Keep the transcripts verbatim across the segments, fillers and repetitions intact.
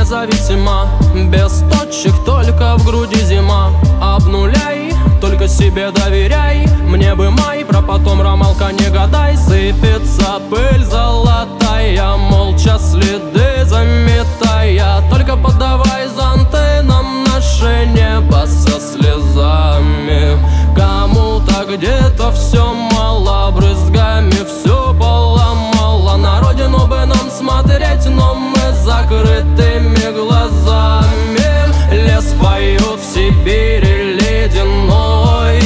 независима. Без точек, только в груди зима. Обнуляй, только себе доверяй. Мне бы май, про потом ромалка не гадай. Сыпется пыль золотая, молча следы заметая. Только подавай зонты нам наше небо со слезами. Кому-то где-то все мало, брызгами все поломало. На родину бы нам смотреть, но мы закрытыми глазами. Лес поют в Сибири ледяной,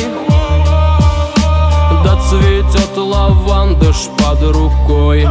да цветет лавандыш под рукой.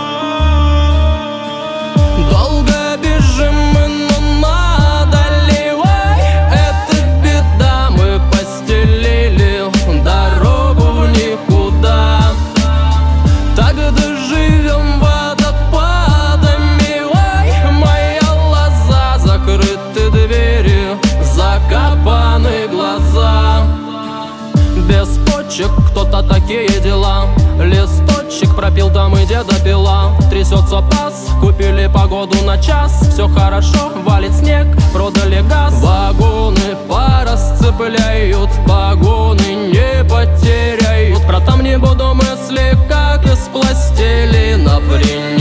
Долго бежим мы, но одолевай. Это беда, мы постелили дорогу в никуда. Так доживем водопадами. Ой, моя лоза, закрыты двери, закопаны глаза. Без почек кто-то такие дела. Листочек пропил, там и деда пила. Трясется паз, купили погоду на час. Все хорошо, валит снег, продали газ. Вагоны порасцепляют, погоны не потеряют. Про там не буду мысли, как из пластилина принять.